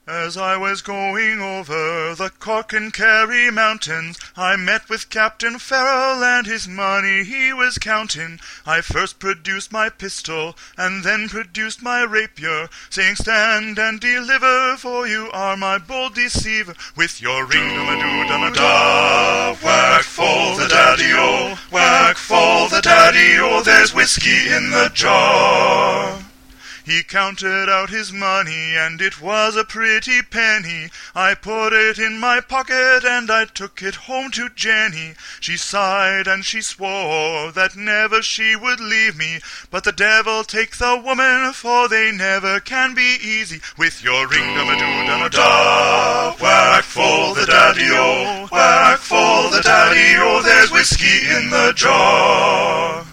As I was going over the Cork and Kerry mountains, I met with Captain Farrell and his money he was counting. I first produced my pistol and then produced my rapier, saying, "Stand and deliver, for you are my bold deceiver." With your ring-a-ma-doo-da-ma-da, whack full the daddy-o, whack full the daddy-o, there's whiskey in the jar. He counted out his money, and it was a pretty penny. I put it in my pocket, and I took it home to Jenny. She sighed and she swore that never she would leave me. But the devil take the woman, for they never can be easy. With your ring-a-ma-doo-da-ma-da, whack full the daddy-o, whack full the daddy-o, there's whiskey in the jar.